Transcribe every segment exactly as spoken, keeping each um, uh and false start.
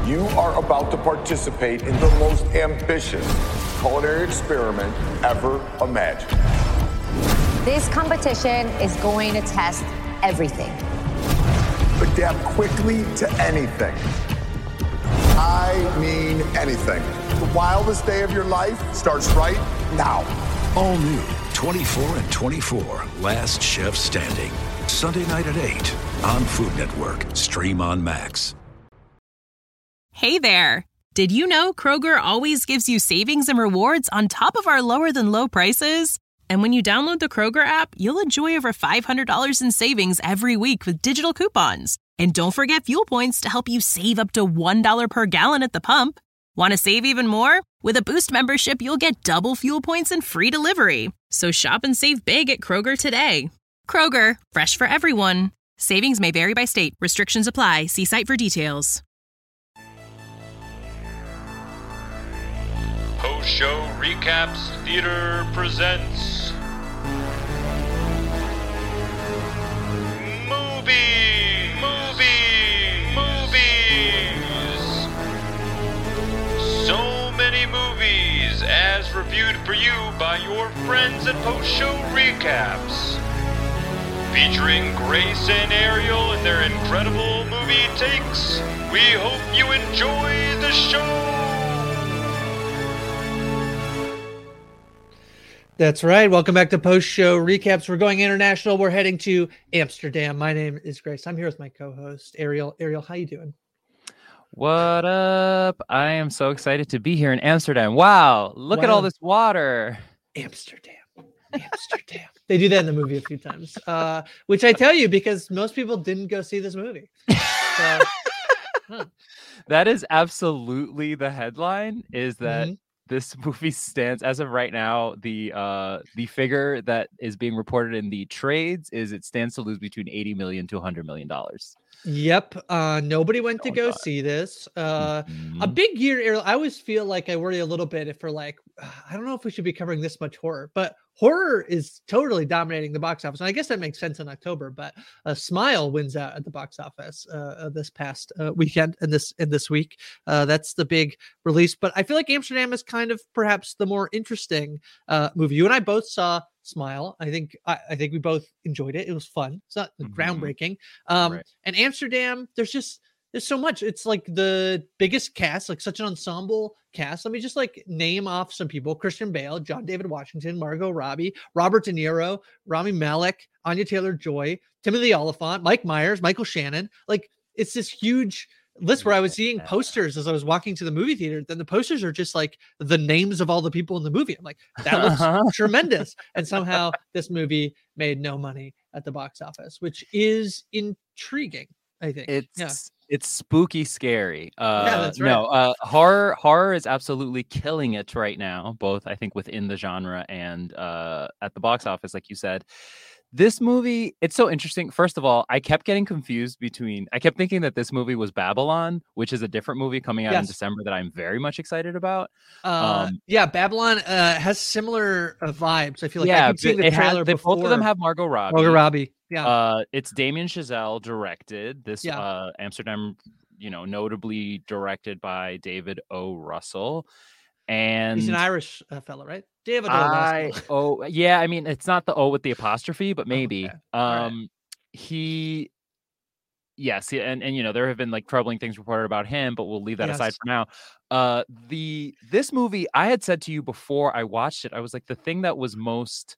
You are about to participate in the most ambitious culinary experiment ever imagined. This competition is going to test everything. Adapt quickly to anything. I mean anything. The wildest day of your life starts right now. All new twenty-four and twenty-four, Last Chef Standing. Sunday night at eight on Food Network. Stream on Max. Hey there. Did you know Kroger always gives you savings and rewards on top of our lower than low prices? And when you download the Kroger app, you'll enjoy over five hundred dollars in savings every week with digital coupons. And don't forget fuel points to help you save up to one dollar per gallon at the pump. Want to save even more? With a Boost membership, you'll get double fuel points and free delivery. So shop and save big at Kroger today. Kroger, fresh for everyone. Savings may vary by state. Restrictions apply. See site for details. Post-show recaps theater presents movie, movie, movies. So many movies as reviewed for you by your friends at Post-show recaps. Featuring Grace and Ariel and their incredible movie takes. We hope you enjoy the show. That's right. Welcome back to Post Show Recaps. We're going international. We're heading to Amsterdam. My name is Grace. I'm here with my co-host, Ariel. Ariel, how you doing? What up? I am so excited to be here in Amsterdam. Wow. Look wow. at all this water. Amsterdam. Amsterdam. They do that in the movie a few times, uh, which I tell you because most people didn't go see this movie. So, huh. That is absolutely the headline, is that mm-hmm. this movie stands, as of right now, the uh, the figure that is being reported in the trades is it stands to lose between eighty million to one hundred million dollars. Yep. Uh, nobody went to go see this. Uh, mm-hmm. A big year. Ariel, I always feel like I worry a little bit if we're like, I don't know if we should be covering this much horror, but horror is totally dominating the box office. And I guess that makes sense in October, but uh, Smile wins out at the box office uh, this past uh, weekend and this in this week. Uh, that's the big release. But I feel like Amsterdam is kind of perhaps the more interesting uh, movie. You and I both saw Smile. I think I, I think we both enjoyed it. It was fun. It's not mm-hmm. groundbreaking. Um, right. And Amsterdam, there's just there's so much. It's like the biggest cast, like such an ensemble cast. Let me just like name off some people: Christian Bale, John David Washington, Margot Robbie, Robert De Niro, Rami Malek, Anya Taylor-Joy, Timothy Olyphant, Mike Myers, Michael Shannon. Like it's this huge list where I was seeing posters as I was walking to the movie theater. Then the posters are just like the names of all the people in the movie. I'm like, that looks uh-huh. tremendous. And somehow this movie made no money at the box office, which is intriguing. I think it's yeah. it's spooky, scary. Uh, yeah, that's right. No, uh, horror horror is absolutely killing it right now. Both I think within the genre and uh, at the box office, like you said. This movie, it's so interesting. First of all, I kept getting confused between, I kept thinking that this movie was Babylon, which is a different movie coming out yes. in December that I'm very much excited about. Uh, um, yeah, Babylon uh, has similar uh, vibes. I feel like yeah, I keep seeing the trailer has, they, before. both of them have Margot Robbie. Margot Robbie, yeah. Uh, it's Damien Chazelle directed. This yeah. uh, Amsterdam, you know, notably directed by David O. Russell. And he's an Irish uh, fellow, right? David O. I, oh, yeah. I mean, it's not the O with the apostrophe, but maybe. Okay. Um, right. he, yes, and and you know there have been like troubling things reported about him, but we'll leave that yes. aside for now. Uh, the this movie, I had said to you before I watched it, I was like, the thing that was most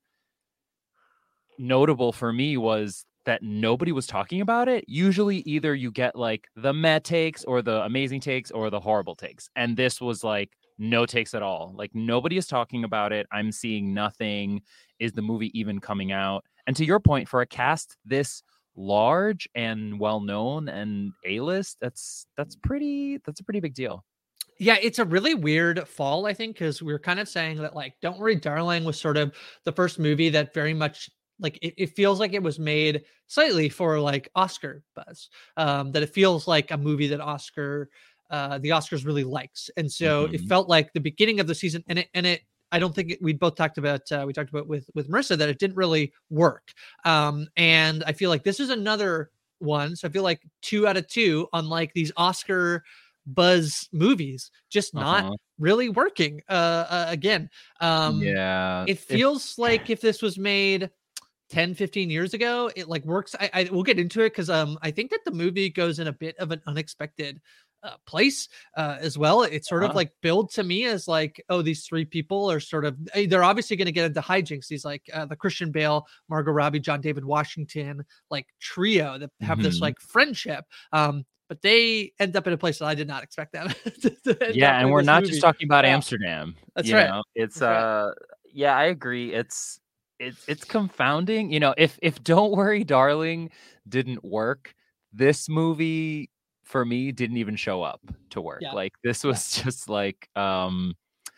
notable for me was that nobody was talking about it. Usually, either you get like the meh takes or the amazing takes or the horrible takes, and this was like. No takes at all. Like nobody is talking about it. I'm seeing nothing. Is the movie even coming out? And to your point, for a cast this large and well-known and A-list, that's that's pretty that's a pretty big deal. Yeah, it's a really weird fall, I think, because we we're kind of saying that like Don't Worry Darling was sort of the first movie that very much like it, it feels like it was made slightly for like Oscar buzz. Um, that it feels like a movie that Oscar Uh, the Oscars really likes. And so mm-hmm. it felt like the beginning of the season and it, and it, I don't think it, we both talked about, uh, we talked about with, with Marissa that it didn't really work. Um, and I feel like this is another one. So I feel like two out of two, unlike these Oscar buzz movies just not Uh-huh. really working. Uh, uh again, um, Yeah. it feels if... like if this was made ten, fifteen years ago, it like works. I, I we'll get into it because um I think that the movie goes in a bit of an unexpected uh, place uh, as well. It's sort uh-huh. of like billed to me as like, oh, these three people are sort of, they're obviously going to get into hijinks. These like uh, the Christian Bale, Margot Robbie, John David Washington, like trio that have mm-hmm. this like friendship. Um, but they end up in a place that I did not expect them. to, to yeah, and we're not movie. just talking about yeah. Amsterdam. That's you right. Know? It's That's uh, right. yeah, I agree. It's it's it's confounding. You know, if if Don't Worry, Darling didn't work, this movie for me didn't even show up to work. Yeah. Like this was yeah. just like um,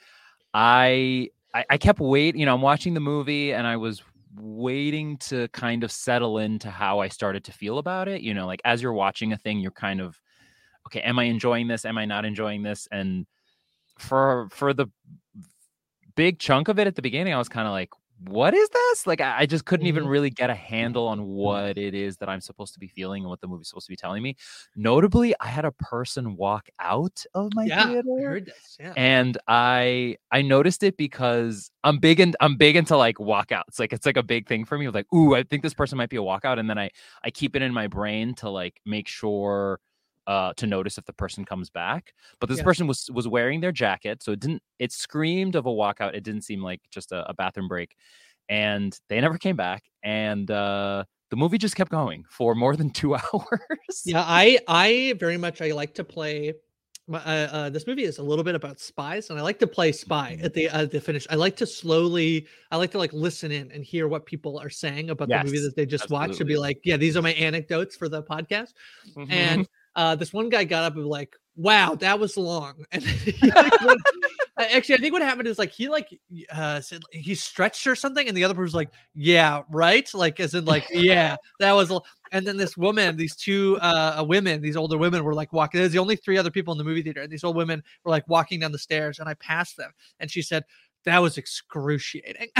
I, I I kept waiting. You know, I'm watching the movie and I was waiting to kind of settle into how I started to feel about it. You know, like as you're watching a thing, you're kind of, okay, am I enjoying this? Am I not enjoying this? And for for the big chunk of it at the beginning, I was kind of like, what is this? Like, I, I just couldn't mm-hmm. even really get a handle on what it is that I'm supposed to be feeling and what the movie's supposed to be telling me. Notably, I had a person walk out of my yeah, theater. I heard this, yeah. And I I noticed it because I'm big and I'm big into like walkouts. Like it's like a big thing for me. Like, ooh, I think this person might be a walkout. And then I I keep it in my brain to like make sure Uh, to notice if the person comes back. But this yeah. person was was wearing their jacket, so it didn't it screamed of a walkout. It didn't seem like just a, a bathroom break, and they never came back, and uh the movie just kept going for more than two hours. Yeah, I I very much I like to play my, uh, uh, this movie is a little bit about spies, and I like to play spy at the uh, the finish. I like to slowly, I like to like listen in and hear what people are saying about yes, the movie that they just absolutely. watched, and be like, yeah, these are my anecdotes for the podcast. Mm-hmm. And uh, this one guy got up and was like, wow, that was long. And he, like, went, actually, I think what happened is like he like uh, said he stretched or something, and the other person was like, yeah, right, like as in like, yeah, that was. L-. And then this woman, these two uh, women, these older women were like walking. There's the only three other people in the movie theater, and these old women were like walking down the stairs, and I passed them, and she said, that was excruciating.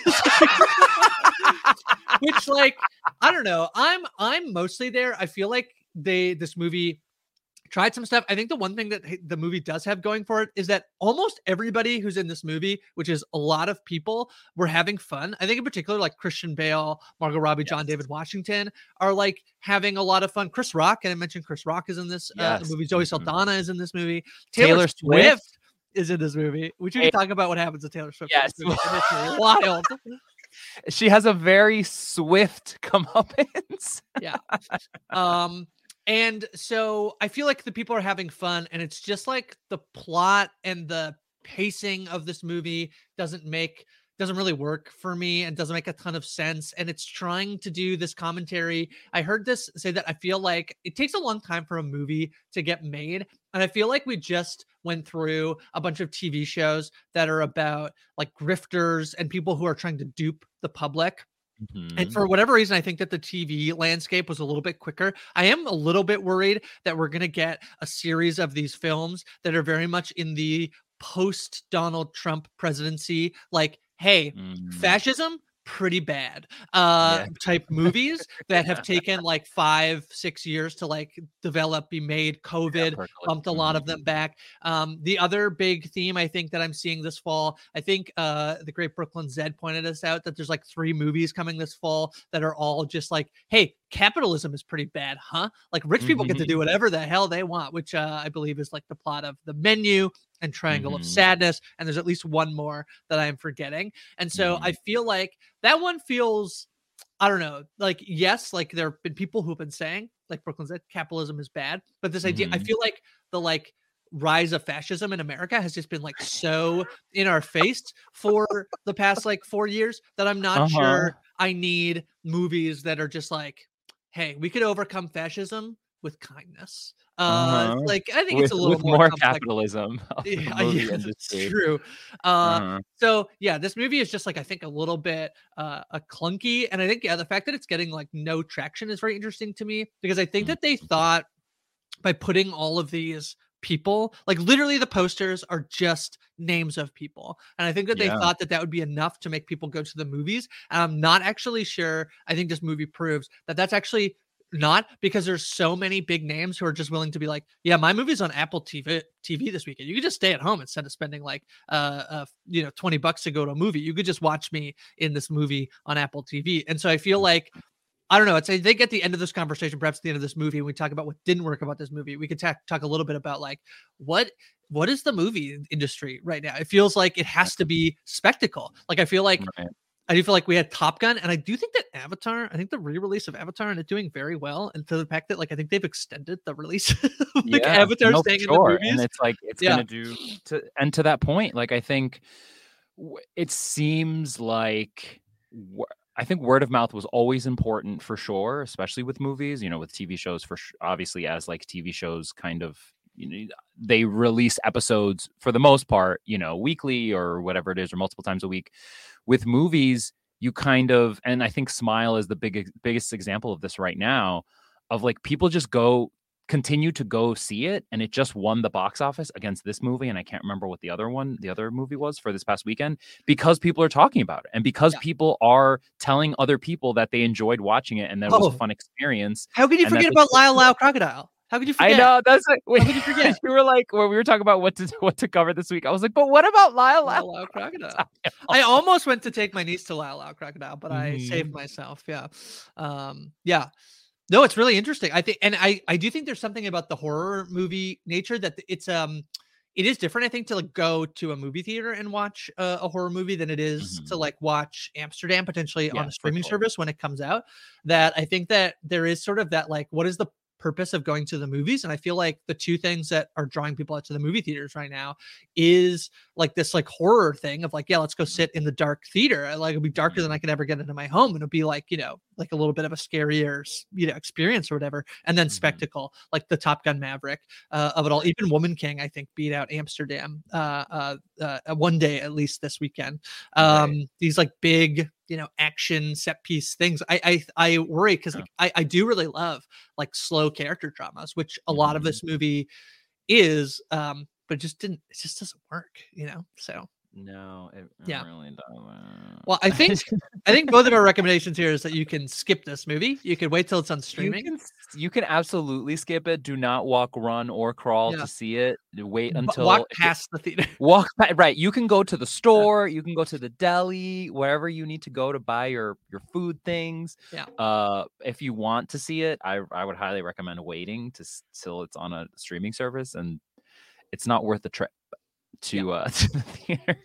Which, like, I don't know. I'm I'm mostly there. I feel like they this movie tried some stuff. I think the one thing that the movie does have going for it is that almost everybody who's in this movie, which is a lot of people, were having fun. I think in particular, like Christian Bale, Margot Robbie, yes. John David Washington are like having a lot of fun. Chris Rock, and I mentioned Chris Rock is in this yes. uh, movie. Zoe Saldana mm-hmm. is in this movie. Taylor, Taylor Swift, Swift is in this movie. Would you hey. talk about what happens to Taylor Swift? Yes. It's wild. She has a very swift comeuppance. Yeah. Um, And so I feel like the people are having fun, and it's just like the plot and the pacing of this movie doesn't make, doesn't really work for me, and doesn't make a ton of sense. And it's trying to do this commentary. I heard this say that I feel like it takes a long time for a movie to get made. And I feel like we just went through a bunch of T V shows that are about like grifters and people who are trying to dupe the public. Mm-hmm. And for whatever reason, I think that the T V landscape was a little bit quicker. I am a little bit worried that we're going to get a series of these films that are very much in the post Donald Trump presidency. Like, hey, mm-hmm. fascism, pretty bad uh yeah. type movies that have taken like five six years to like develop, be made. COVID yeah, bumped a lot mm-hmm. of them back. Um the other big theme I think that I'm seeing this fall, I think uh the great Brooklyn Zed pointed us out that there's like three movies coming this fall that are all just like, hey, capitalism is pretty bad, huh? Like rich mm-hmm. people get to do whatever the hell they want, which uh I believe is like the plot of The Menu and Triangle mm-hmm. of Sadness, and there's at least one more that I'm forgetting. And so mm-hmm. I feel like that one feels, I don't know, like, yes, like there have been people who've been saying, like Brooklyn said, capitalism is bad, but this idea, mm-hmm. I feel like the like rise of fascism in America has just been like so in our face for the past like four years that I'm not uh-huh. sure I need movies that are just like, hey, we could overcome fascism with kindness. Uh, uh-huh. Like I think with, it's a little with more, more complex. capitalism. Yeah, yeah, that's true. Uh, uh-huh. So yeah, this movie is just like I think a little bit uh, a clunky, and I think yeah, the fact that it's getting like no traction is very interesting to me, because I think mm-hmm. that they thought by putting all of these people, like literally the posters are just names of people, and I think that they yeah. thought that that would be enough to make people go to the movies. And I'm not actually sure. I think this movie proves that that's actually not, because there's so many big names who are just willing to be like, yeah, my movie's on Apple T V T V this weekend. You could just stay at home instead of spending like, uh, uh, you know, twenty bucks to go to a movie. You could just watch me in this movie on Apple T V. And so I feel like, I don't know. It's I think at the end of this conversation, perhaps at the end of this movie, when we talk about what didn't work about this movie, we could talk talk a little bit about like what what is the movie industry right now? It feels like it has to be spectacle. Like I feel like Right. I do feel like we had Top Gun, and I do think that Avatar, I think the re-release of Avatar and it's doing very well. And to the fact that like I think they've extended the release of like Yeah, Avatar no, staying for in the sure. movies. And it's like it's Yeah. gonna do to and to that point, like I think w- it seems like w- I think word of mouth was always important for sure, especially with movies, you know, with T V shows for sh- obviously as like T V shows kind of, you know, they release episodes for the most part, you know, weekly or whatever it is, or multiple times a week. With movies, you kind of, and I think Smile is the big, biggest example of this right now, of like people just go continue to go see it, and it just won the box office against this movie, and I can't remember what the other one the other movie was for this past weekend, because people are talking about it, and because Yeah. people are telling other people that they enjoyed watching it and that it was Oh. a fun experience. How could you and that forget they about still Lyle do Lyle it. Crocodile? How could you forget? I know that's like, when How could you forget? you were like when we were talking about what to what to cover this week. I was like, but what about Lyle Lyle Lyle? Lyle Crocodile. I almost went to take my niece to Lyle Lyle Crocodile, but I Mhm. saved myself. Yeah. Um, yeah. No, it's really interesting. I think, and I, I do think there's something about the horror movie nature that it's, um, it is different, I think, to like go to a movie theater and watch a, a horror movie than it is Mhm. to like watch Amsterdam potentially Yeah, on a for streaming sure. service when it comes out. That I think that there is sort of that like, what is the purpose of going to the movies? And I feel like the two things that are drawing people out to the movie theaters right now is like this like horror thing of like, yeah, let's go sit in the dark theater. Like it'll be darker than I can ever get into my home. And it'll be like, you know, like a little bit of a scarier, s- you know, experience or whatever. And then Mhm. spectacle, like the Top Gun Maverick uh, of it all. Even Woman King, I think, beat out Amsterdam uh, uh, uh, one day at least this weekend. Um, Right. These like big, you know, action set piece things. I I, I worry because like I, I do really love like slow character dramas, which a lot of Mhm. this movie is, um, but it just didn't, it just doesn't work, you know? So, No, it Yeah. really doesn't. well, I think, I think both of our recommendations here is that you can skip this movie. You could wait till it's on You streaming. can, you can absolutely skip it. Do not walk, run, or crawl Yeah. to see it. Wait Bu- until walk if it- past the theater. walk pa- right. You can go to the store. You can go to the deli, wherever you need to go to buy your your food things. Yeah. Uh, if you want to see it, I I would highly recommend waiting to s- till it's on a streaming service, and it's not worth the trip to uh to the theater.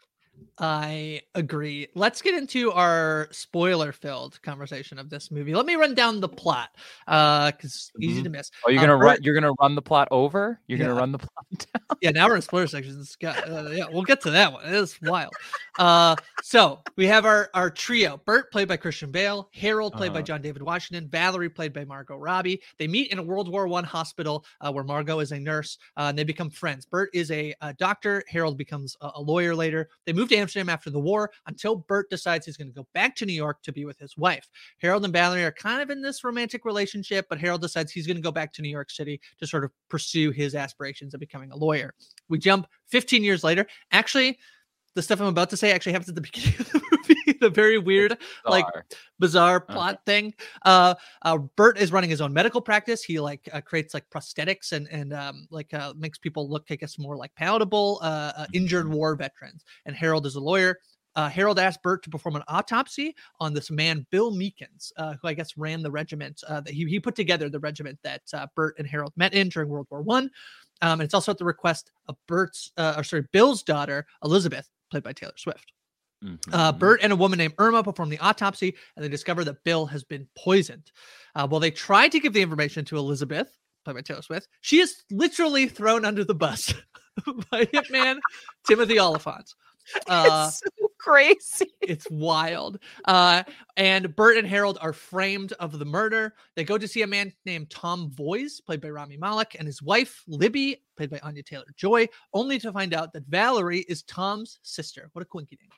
I agree. Let's get into our spoiler-filled conversation of this movie. Let me run down the plot, uh, because easy Mhm. to miss. Oh, you're Uh, gonna run. Bert- You're gonna run the plot over. You're Yeah. gonna run the plot down. Yeah, now we're in spoiler section. It's got, uh, yeah, we'll get to that one. It is wild. Uh, so we have our our trio: Bert, played by Christian Bale; Harold, played by Uh-huh. John David Washington; Valerie, played by Margot Robbie. They meet in a World War One hospital uh, where Margot is a nurse, uh, and they become friends. Bert is a, a doctor. Harold becomes a, a lawyer later. They move to Amsterdam after the war until Bert decides he's going to go back to New York to be with his wife. Harold and Valerie are kind of in this romantic relationship, but Harold decides he's going to go back to New York City to sort of pursue his aspirations of becoming a lawyer. We jump fifteen years later. Actually, the stuff I'm about to say actually happens at the beginning of the movie. The very weird, like Bizarre. bizarre Uh-huh. plot thing. Uh, uh, Bert is running his own medical practice. He like uh, creates like prosthetics and and um, like uh, makes people look, I guess, more like palatable, uh, uh, injured war veterans. And Harold is a lawyer. Uh, Harold asked Bert to perform an autopsy on this man, Bill Meekins, uh, who I guess ran the regiment. Uh, that he, he put together the regiment that uh, Bert and Harold met in during World War One. Um, and it's also at the request of Bert's, uh, or sorry, Bill's daughter, Elizabeth, played by Taylor Swift. Uh, Mhm. Bert and a woman named Irma perform the autopsy, and they discover that Bill has been poisoned. Uh, while they try to give the information to Elizabeth, played by Taylor Swift, she is literally thrown under the bus by hitman Timothy Oliphant. Uh, It's so crazy. it's wild. Uh, and Bert and Harold are framed of the murder. They go to see a man named Tom Voice, played by Rami Malek, and his wife, Libby, played by Anya Taylor-Joy, only to find out that Valerie is Tom's sister. What a quinky-dink.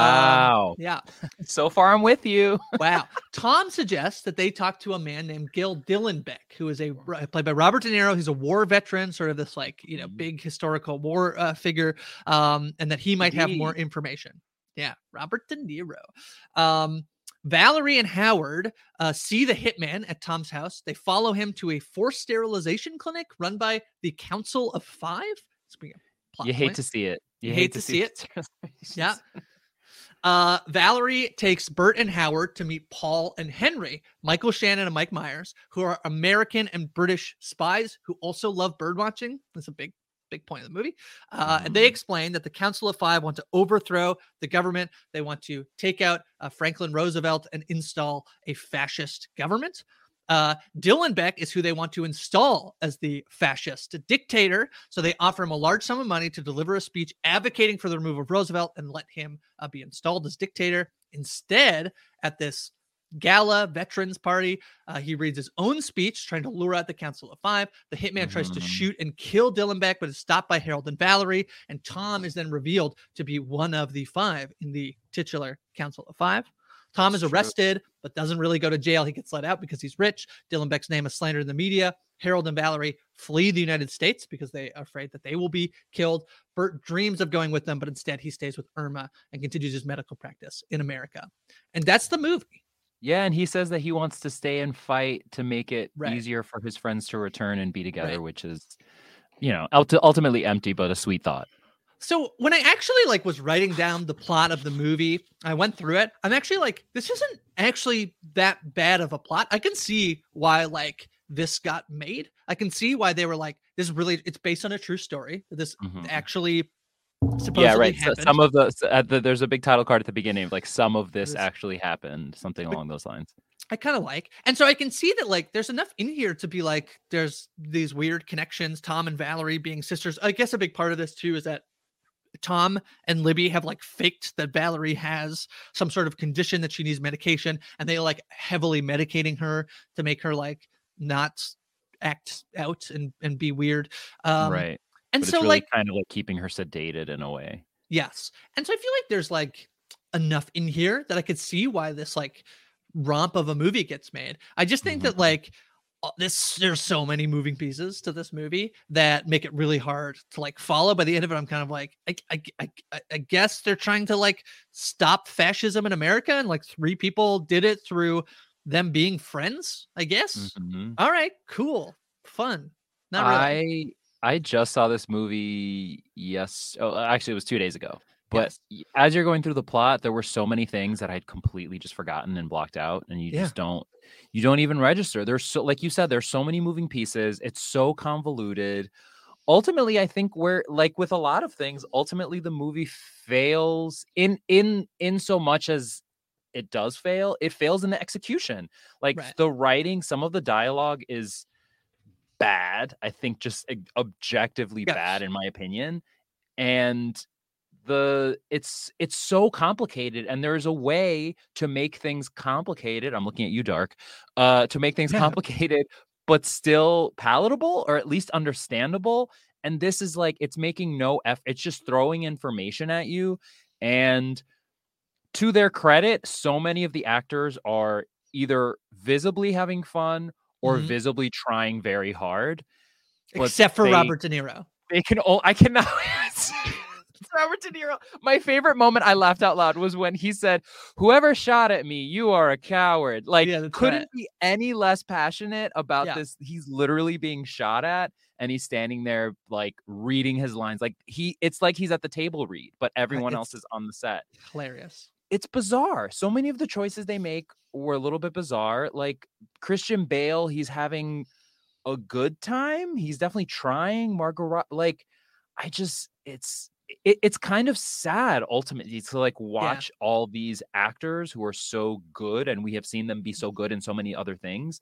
Wow. Um, yeah. So far, I'm with you. Wow. Tom suggests that they talk to a man named Gil Dillenbeck, who is a played by Robert De Niro. He's a war veteran, sort of this like, you know, big historical war uh, figure, um, and that he might have more Indeed. information. Yeah, Robert De Niro. Um, Valerie and Howard uh, see the hitman at Tom's house. They follow him to a forced sterilization clinic run by the Council of Five. You hate to see it. You, you hate, hate to, to see it. Yeah. Uh, Valerie takes Bert and Howard to meet Paul and Henry, Michael Shannon and Mike Myers, who are American and British spies who also love birdwatching. That's a big, big point of the movie. Uh, mm. And they explain that the Council of Five want to overthrow the government. They want to take out uh, Franklin Roosevelt and install a fascist government. Uh, Dylan Beck is who they want to install as the fascist dictator. So they offer him a large sum of money to deliver a speech advocating for the removal of Roosevelt and let him uh, be installed as dictator. Instead, at this gala veterans party, uh, he reads his own speech, trying to lure out the Council of Five. The hitman mm-hmm. tries to shoot and kill Dylan Beck, but is stopped by Harold and Valerie. And Tom is then revealed to be one of the five in the titular Council of Five. Tom That's is arrested, true. but doesn't really go to jail. He gets let out because he's rich. Dylan Beck's name is slandered in the media. Harold and Valerie flee the United States because they are afraid that they will be killed. Bert dreams of going with them, but instead he stays with Irma and continues his medical practice in America. And that's the movie. Yeah, and he says that he wants to stay and fight to make it right. easier for his friends to return and be together, right. which is, you know, ultimately empty, but a sweet thought. So when I actually like was writing down the plot of the movie, I went through it. I'm actually like, this isn't actually that bad of a plot. I can see why like this got made. I can see why they were like, this is really, it's based on a true story. This mm-hmm. actually supposedly yeah, right. happened. So some of the, uh, the, there's a big title card at the beginning of like some of this, this actually happened, something along those lines. I kind of like, and so I can see that like there's enough in here to be like, there's these weird connections, Tom and Valerie being sisters. I guess a big part of this too is that Tom and Libby have like faked that Valerie has some sort of condition that she needs medication, and they like heavily medicating her to make her like not act out and, and be weird. Um, right. And but so it's really like kind of like keeping her sedated in a way. Yes. And so I feel like there's like enough in here that I could see why this like romp of a movie gets made. I just think mm-hmm. that like this there's so many moving pieces to this movie that make it really hard to like follow. By the end of it, I'm kind of like, I, I, I, I guess they're trying to like stop fascism in America, and like three people did it through them being friends, I guess. Mm-hmm. All right, cool, fun. Not really. I I just saw this movie. Yes, oh, actually, it was two days ago. But yes. as you're going through the plot, there were so many things that I'd completely just forgotten and blocked out, and you yeah. just don't, you don't even register. There's so, like you said, there's so many moving pieces. It's so convoluted. Ultimately, I think we're like with a lot of things, ultimately the movie fails in, in, in so much as it does fail, it fails in the execution. Like right. the writing, some of the dialogue is bad. I think just objectively yes. bad in my opinion. And The it's it's so complicated, and there's a way to make things complicated. I'm looking at you, Dark. Uh, to make things yeah. complicated, but still palatable, or at least understandable. And this is like it's making no effort. It's just throwing information at you. And to their credit, so many of the actors are either visibly having fun or mm-hmm. visibly trying very hard. Except for they, Robert De Niro. They can. Oh, I cannot. Robert De Niro. My favorite moment I laughed out loud was when he said, "Whoever shot at me, you are a coward." Like, yeah, couldn't right. be any less passionate about yeah. this. He's literally being shot at, and he's standing there like reading his lines. Like he, it's like he's at the table read, but everyone it's else is on the set. Hilarious. It's bizarre. So many of the choices they make were a little bit bizarre. Like Christian Bale, he's having a good time. He's definitely trying. Margot, like, I just, it's. It, it's kind of sad ultimately to like watch yeah. all these actors who are so good, and we have seen them be so good in so many other things,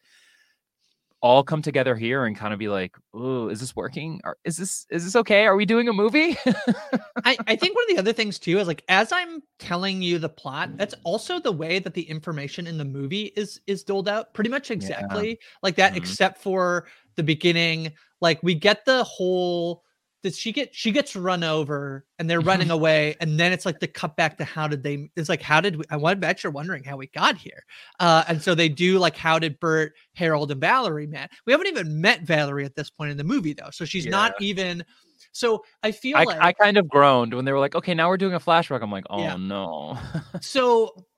all come together here and kind of be like, "Oh, is this working? Or is this is this okay? Are we doing a movie?" I, I think one of the other things too is like as I'm telling you the plot, that's also the way that the information in the movie is is doled out pretty much exactly yeah. like that, mm-hmm. except for the beginning. Like we get the whole. Does she get she gets run over and they're running away, and then it's like the cut back to how did they it's like how did we I want bet you're wondering how we got here. Uh and so they do like how did Bert, Harold, and Valerie met. We haven't even met Valerie at this point in the movie though. So she's yeah. not even so I feel I, like I kind of groaned when they were like, okay, now we're doing a flashback. I'm like, oh yeah. no. So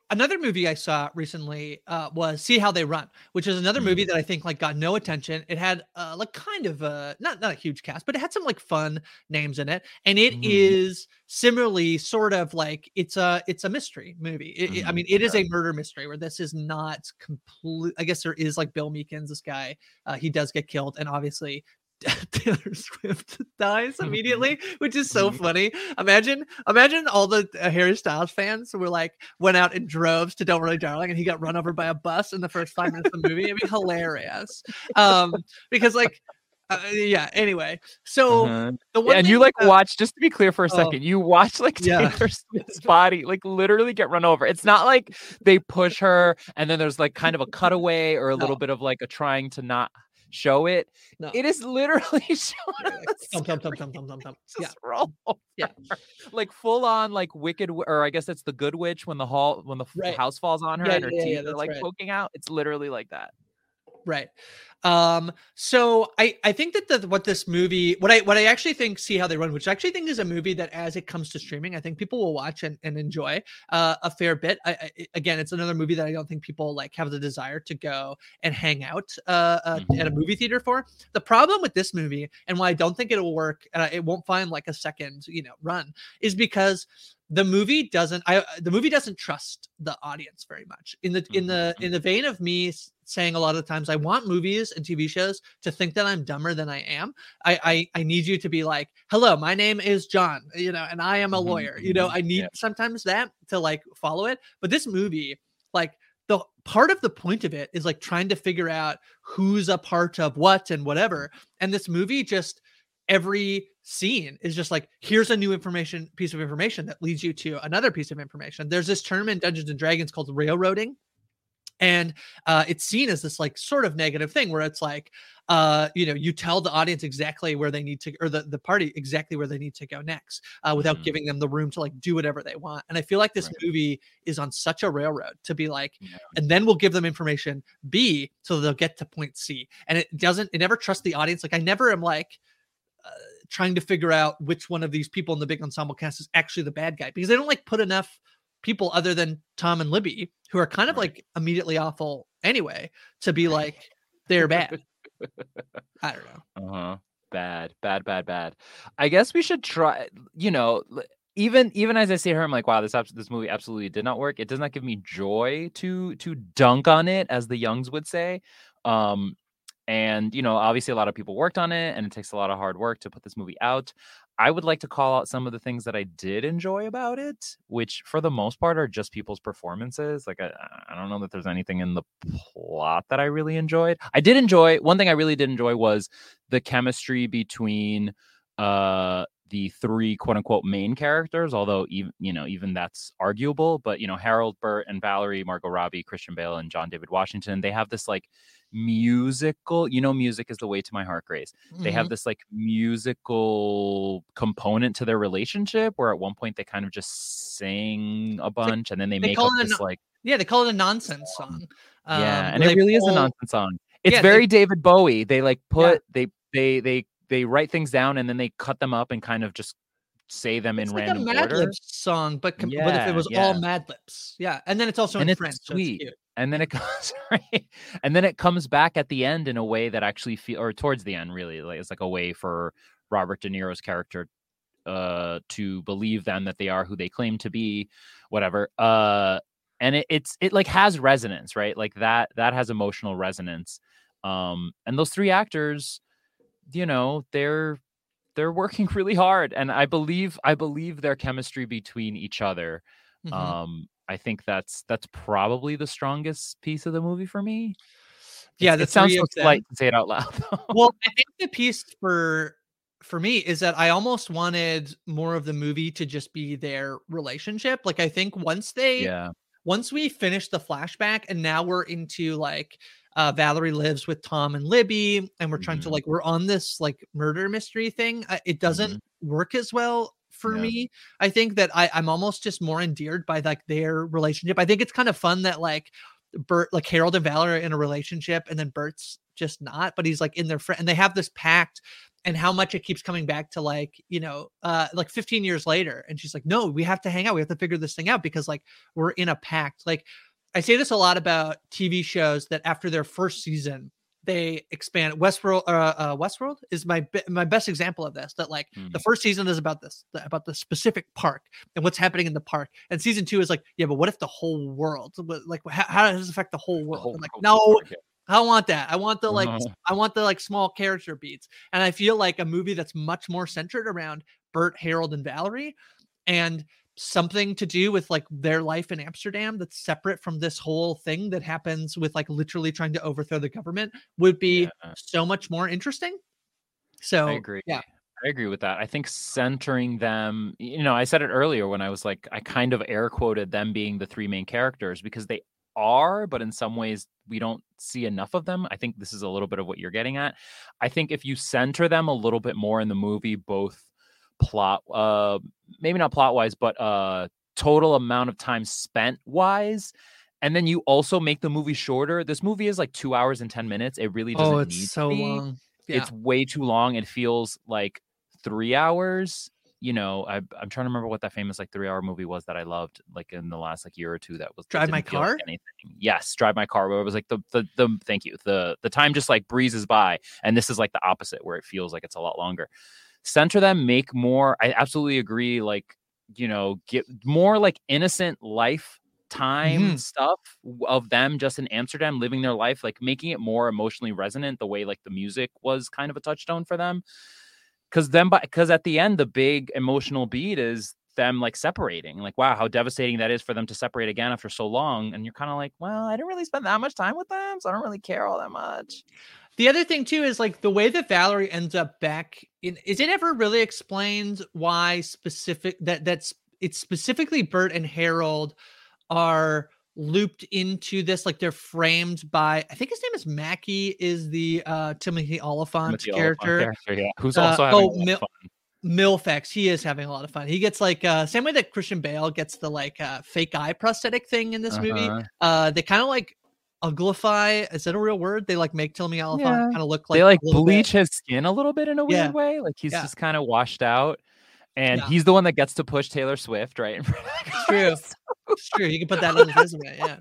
another movie I saw recently uh, was See How They Run, which is another movie Mhm. that I think like got no attention. It had uh, like kind of a not not a huge cast, but it had some like fun names in it, and it Mhm. is similarly sort of like it's a it's a mystery movie. It, it- I Mhm. mean, it is Okay. a murder mystery where this is not complete. I guess there is like Bill Meekins, this guy. Uh, he does get killed, and obviously Taylor Swift dies immediately, which is so Mhm. funny. Imagine, imagine all the uh, Harry Styles fans who were like went out in droves to "Don't Worry, Darling," and he got run over by a bus in the first five minutes of the movie. It'd be hilarious, um, because like, uh, yeah. Anyway, so Uh-huh. the Yeah, one and you thing like about watch just to be clear for a oh second, you watch like yeah, Taylor Swift's body like literally get run over. It's not like they push her and then there's like kind of a cutaway or a no, little bit of like a trying to not show it. no, It is literally shown yeah, on like, the thump, thump, thump, screen. thump, thump, thump, thump. Yeah, Just roll over. yeah, Like full on like wicked w- or I guess it's the good witch when the hall when the f- right. house falls on her Yeah, and yeah, her yeah, teeth yeah. are That's like right. poking out. It's literally like that. Right. Um, so I, I think that the, what this movie, what I, what I actually think, See How They Run, which I actually think is a movie that as it comes to streaming, I think people will watch and, and enjoy uh, a fair bit. I, I, again, it's another movie that I don't think people like have the desire to go and hang out uh, uh, Mhm. at a movie theater for. The problem with this movie and why I don't think it'll work and I, it won't find like a second, you know, run is because the movie doesn't I the movie doesn't trust the audience very much in the in the Mhm. in the vein of me s- saying a lot of the times I want movies and T V shows to think that I'm dumber than I am. I I, I need you to be like, hello, my name is John, you know, and I am a Mhm. lawyer. You know, Mhm. I need Yeah. sometimes that to like follow it. But this movie, like the part of the point of it is like trying to figure out who's a part of what and whatever. And this movie just every scene is just like here's a new information piece of information that leads you to another piece of information. There's this term in Dungeons and Dragons called railroading, and uh, it's seen as this like sort of negative thing where it's like uh, you know you tell the audience exactly where they need to or the, the party exactly where they need to go next uh, without Mhm. giving them the room to like do whatever they want. And I feel like this Right. movie is on such a railroad to be like Yeah. and then we'll give them information B so they'll get to point C, and it doesn't it never trusts the audience. Like I never am like uh, trying to figure out which one of these people in the big ensemble cast is actually the bad guy because they don't like put enough people other than Tom and Libby who are kind of Right. like immediately awful anyway to be like they're bad. I don't know. Uh-huh. Bad, bad, bad, bad. I guess we should try, you know, l- even even as I say her, I'm like, wow, this abs- this movie absolutely did not work. It does not give me joy to to dunk on it, as the Youngs would say. Um, and you know, obviously a lot of people worked on it, and it takes a lot of hard work to put this movie out. I would like to call out some of the things that I did enjoy about it, which for the most part are just people's performances. Like I, I don't know that there's anything in the plot that I really enjoyed. I did enjoy one thing I really did enjoy was the chemistry between uh the three quote unquote main characters, although even you know even that's arguable. But you know Harold, Burt, and Valerie, Margot Robbie, Christian Bale, and John David Washington, they have this like musical, you know, music is the way to my heart, Grace. They have Mhm. this like musical component to their relationship where at one point they kind of just sing a It's like bunch and then they they make call up it a this no- like yeah, they call it a nonsense song. yeah, Um, and where it they really is a pull, nonsense song. It's yeah, they very David Bowie. They like yeah. put they they they they write things down and then they cut them up and kind of just say them in It's like a random Mad order. Libs song, but com- but if it Yeah, was all yeah. Mad Libs, yeah, and then it's also And in it's French, so it's sweet. cute. And then it comes right, and then it comes back at the end in a way that actually feel, or towards the end, really, like it's like a way for Robert De Niro's character uh to believe them that they are who they claim to be, whatever. Uh, and it, it's it like has resonance, right? Like that that has emotional resonance. Um, and those three actors, you know, they're they're working really hard, and I believe I believe their chemistry between each other. Mhm. Um, I think that's that's probably the strongest piece of the movie for me. Yeah, It's, the it sounds three so of them. slight to say it out loud. though. Well, I think the piece for for me is that I almost wanted more of the movie to just be their relationship. Like I think once they yeah, once we finish the flashback and now we're into like uh Valerie lives with Tom and Libby and we're trying to Mhm. like we're on this like murder mystery thing, I, it doesn't Mhm. work as well for Yeah. me. I think that I I'm almost just more endeared by like their relationship. I think it's kind of fun that like Bert, like Harold and Valerie are in a relationship, and then Bert's just not, but he's like in their friend, and they have this pact, and how much it keeps coming back to like, you know, uh, like fifteen years later. And she's like, no, we have to hang out. We have to figure this thing out because like we're in a pact. Like I say this a lot about T V shows that after their first season, they expand. Westworld, uh, uh, Westworld is my be- my best example of this. That like mm. the first season is about this, about the specific park and what's happening in the park, and season two is like, yeah, but what if the whole world? Like, how, how does it affect the whole world? The whole, I'm like, no, I don't want that. I want the like, uh-huh. I want the like small character beats, and I feel like a movie that's much more centered around Bert, Harold, and Valerie, and something to do with like their life in Amsterdam that's separate from this whole thing that happens with like literally trying to overthrow the government would be yeah. so much more interesting. So I agree. Yeah. I agree with that. I think centering them, you know, I said it earlier when I was like, I kind of air quoted them being the three main characters because they are, but in some ways we don't see enough of them. I think this is a little bit of what you're getting at. I think if you center them a little bit more in the movie, both plot, uh, maybe not plot wise, but uh, total amount of time spent wise, and then you also make the movie shorter. This movie is like two hours and ten minutes. It really doesn't oh, it's need so to be. long. Yeah. It's way too long. It feels like three hours. You know, I, I'm trying to remember what that famous like three hour movie was that I loved like in the last like year or two. That was Drive that My Car. Like anything. Yes, Drive My Car. Where it was like the the the thank you the the time just like breezes by, and this is like the opposite where it feels like it's a lot longer. Center them, make more. I absolutely agree. Like, you know, get more like innocent life time mm-hmm. stuff of them just in Amsterdam living their life, like making it more emotionally resonant the way like the music was kind of a touchstone for them. Because then, because at the end, the big emotional beat is them like separating. Like, wow, how devastating that is for them to separate again after so long. And you're kind of like, well, I didn't really spend that much time with them, so I don't really care all that much. The other thing too is like the way that Valerie ends up back in. Is it ever really explained why specific that that's it's specifically Bert and Harold are looped into this? Like they're framed by, I think his name is Mackie, is the uh, Timothy Oliphant Timothy character, Oliphant character, yeah, who's also uh, having oh, a lot Mil- of fun. Milfax, he is having a lot of fun. He gets like uh same way that Christian Bale gets the like uh, fake eye prosthetic thing in this uh-huh. movie. Uh, they kind of like uglify. Is that a real word? They like make Timothy Oliphant yeah. kind of look like they like bleach bit. his skin a little bit in a weird yeah. way. Like he's yeah. just kind of washed out, and yeah. he's the one that gets to push Taylor Swift, right? It's true. It's true. You can put that on his resume. Yeah.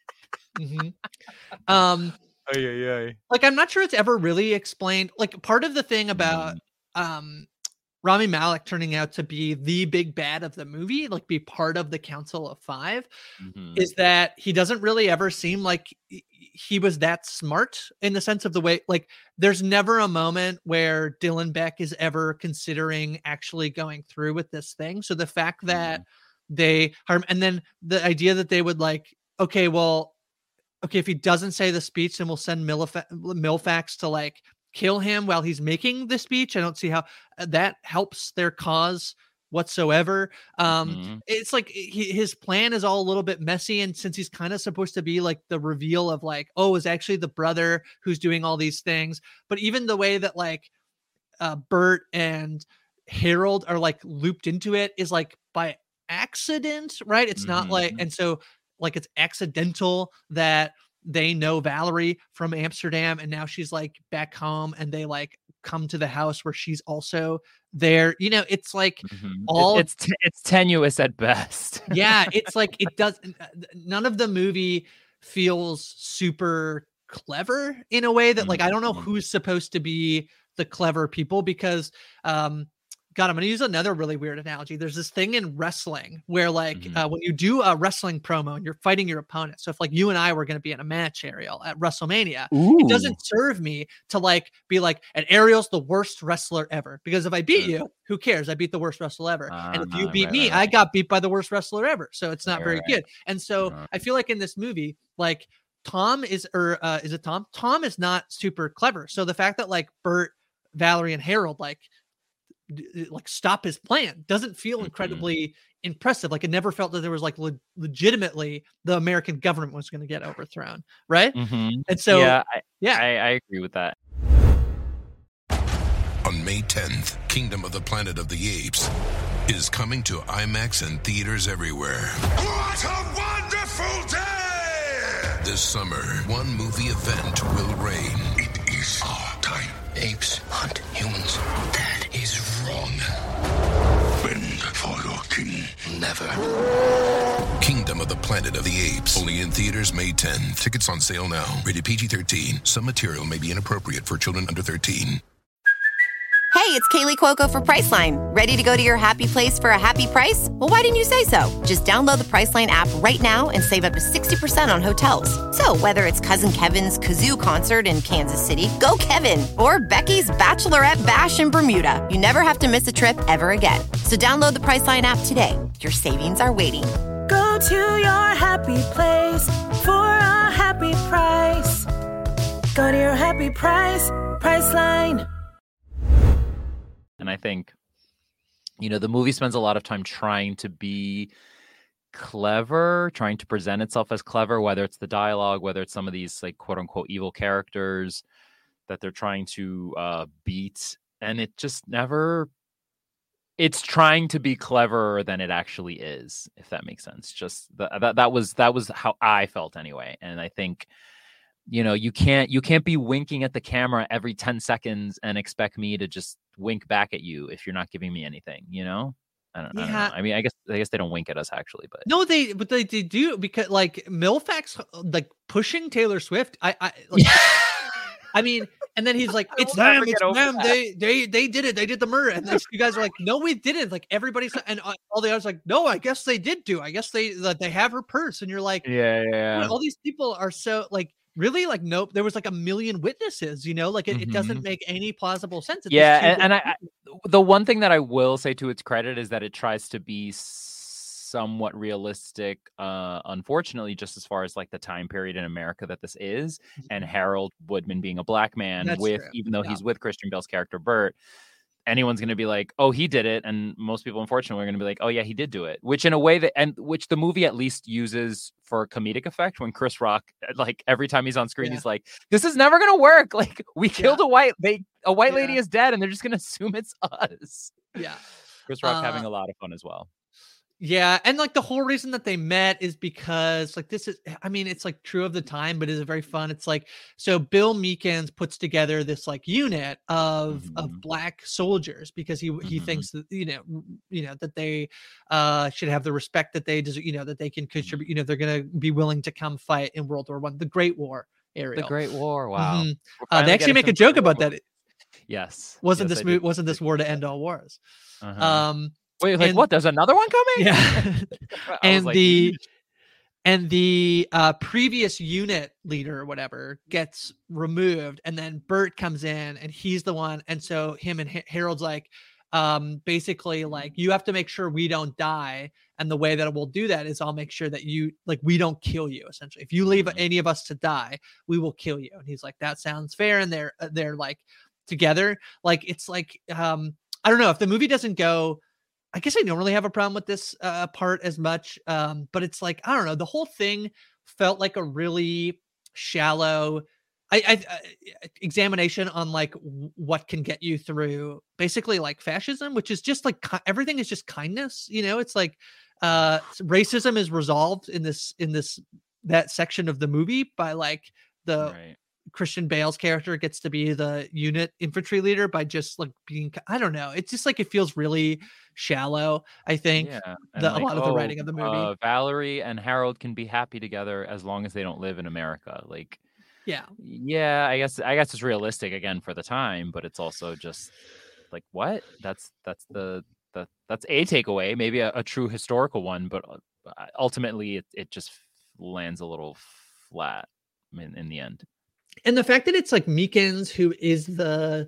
Mm-hmm. Um. Oh yeah, yeah. Like I'm not sure it's ever really explained. Like part of the thing about mm. um. Rami Malek turning out to be the big bad of the movie, like be part of the Council of Five, mm-hmm. is that he doesn't really ever seem like he was that smart in the sense of the way, like there's never a moment where Dylan Beck is ever considering actually going through with this thing. So the fact that mm-hmm. they harm, and then the idea that they would like, okay, well, okay, if he doesn't say the speech, then we'll send Milfa- Milfax to like kill him while he's making the speech. I don't see how that helps their cause whatsoever. Um, mm-hmm. It's like he, his plan is all a little bit messy. And since he's kind of supposed to be like the reveal of like, oh, it's actually the brother who's doing all these things. But even the way that like uh, Bert and Harold are like looped into it is like by accident, right? It's mm-hmm. not like, and so like it's accidental that they know Valerie from Amsterdam and now she's like back home and they like come to the house where she's also there. You know, it's like mm-hmm. all it's t- it's tenuous at best. Yeah, it's like it does none of the movie feels super clever in a way that like I don't know who's supposed to be the clever people because um God, I'm going to use another really weird analogy. There's this thing in wrestling where like mm-hmm. uh, when you do a wrestling promo and you're fighting your opponent. So if like you and I were going to be in a match, Ariel, at WrestleMania, Ooh. It doesn't serve me to like be like, and Ariel's the worst wrestler ever. Because if I beat mm-hmm. you, who cares? I beat the worst wrestler ever. Uh, and if you beat right, me, right, right. I got beat by the worst wrestler ever. So it's not right, very right. good. And so uh-huh. I feel like in this movie, like Tom is, or uh, is it Tom? Tom is not super clever. So the fact that like Bert, Valerie, and Harold, like, like stop his plan doesn't feel incredibly mm-hmm. impressive. Like it never felt that there was like le- legitimately the American government was going to get overthrown. Right. Mm-hmm. And so, yeah, I, yeah, I, I agree with that. On May tenth, Kingdom of the Planet of the Apes is coming to IMAX and theaters everywhere. What a wonderful day! This summer, one movie event will reign. It is our time. Apes hunt humans. That is wrong. Bend for your king. Never. Kingdom of the Planet of the Apes. Only in theaters May tenth. Tickets on sale now. Rated P G thirteen. Some material may be inappropriate for children under thirteen. Hey, it's Kaylee Cuoco for Priceline. Ready to go to your happy place for a happy price? Well, why didn't you say so? Just download the Priceline app right now and save up to sixty percent on hotels. So whether it's Cousin Kevin's Kazoo Concert in Kansas City, go Kevin, or Becky's Bachelorette Bash in Bermuda, you never have to miss a trip ever again. So download the Priceline app today. Your savings are waiting. Go to your happy place for a happy price. Go to your happy price, Priceline. And I think, you know, the movie spends a lot of time trying to be clever, trying to present itself as clever, whether it's the dialogue, whether it's some of these like quote unquote evil characters that they're trying to uh, beat. And it just never, it's trying to be cleverer than it actually is, if that makes sense. Just the, that, that was, that was how I felt anyway. And I think, you know, you can't you can't be winking at the camera every ten seconds and expect me to just wink back at you if you're not giving me anything, you know? I don't, Yeah. I don't know. I mean, I guess I guess they don't wink at us actually, but No, they but they, they do because like Milfax like pushing Taylor Swift. I I like, I mean, and then he's like, it's will never them, it's get over them. that. They they they did it. They did the murder. And then you guys are like, no, we didn't. Like everybody's and all the others like, no, I guess they did do. I guess they that they have her purse. And you're like, yeah, yeah. all these people are so like. Really, like, nope. There was like a million witnesses, you know, like it, it doesn't Mhm. make any plausible sense. It's Yeah, just and, too and I, good. I the one thing that I will say to its credit is that it tries to be somewhat realistic, uh, unfortunately, just as far as like the time period in America that this is, and Harold Woodman being a black man That's with, true. even though Yeah. he's with Christian Bale's character Bert, anyone's going to be like, oh, he did it. And most people, unfortunately, are going to be like, oh, yeah, he did do it, which in a way that, and which the movie at least uses for comedic effect when Chris Rock, like every time he's on screen, Yeah. he's like, this is never going to work. Like we killed a white, they, a white lady Yeah. is dead and they're just going to assume it's us. Yeah. Chris Rock Uh, having a lot of fun as well. Yeah, and like the whole reason that they met is because like this is I mean it's like true of the time, but it's very fun. It's like so Bill Meekins puts together this like unit of Mhm. of black soldiers because he he Mhm. thinks that you know you know that they uh should have the respect that they deserve, you know that they can contribute, you know they're going to be willing to come fight in World War One, the Great War, Ariel. The Great War. Wow. Mhm. We're Uh, they finally actually getting make a some joke Great about War. that. Yes. Wasn't Yes, this I mo- did. wasn't this war to end all wars? Uh-huh. Um Wait, like and- what? There's another one coming? Yeah. I was and like, the "Yeesh." and the uh previous unit leader or whatever gets removed, and then Bert comes in and he's the one, and so him and Ha- Harold's like um basically like you have to make sure we don't die, and the way that we'll do that is I'll make sure that you like we don't kill you. Essentially, if you leave Mhm. any of us to die, we will kill you. And he's like, that sounds fair. And they're uh, they're like together, like it's like um I don't know if the movie doesn't go, I guess I don't really have a problem with this uh, part as much, um, but it's like I don't know. The whole thing felt like a really shallow I, I, I, examination on like w- what can get you through basically like fascism, which is just like ki- everything is just kindness. You know, it's like uh, racism is resolved in this in this that section of the movie by like the Right. Christian Bale's character gets to be the unit infantry leader by just like being, I don't know. It's just like, it feels really shallow. I think Yeah. and the, like, a lot of the oh, writing of the movie. Uh, Valerie and Harold can be happy together as long as they don't live in America. Like, yeah. yeah, I guess I guess it's realistic again for the time, but it's also just like what? That's that's the the that's a takeaway, maybe a, a true historical one, but uh, ultimately it it just lands a little flat in, in the end. And the fact that it's like Meekins who is the,